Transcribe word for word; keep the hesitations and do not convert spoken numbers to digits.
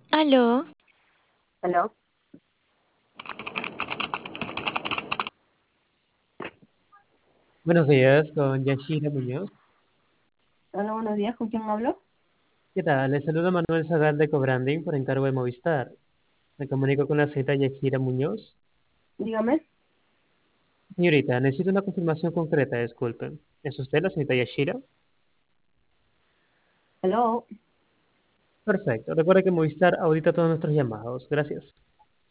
Aló, ¿Aló? Buenos días, con Yashira Muñoz. Hola, buenos días, ¿con quién hablo? ¿Qué tal? Les saluda Manuel Zagal de Cobranding por encargo de Movistar. Me comunico con la señorita Yashira Muñoz. Dígame. Señorita, necesito una confirmación concreta, disculpen. ¿Es usted la señorita Yashira? ¿Aló? Perfecto. Recuerde que Movistar audita todos nuestros llamados. Gracias.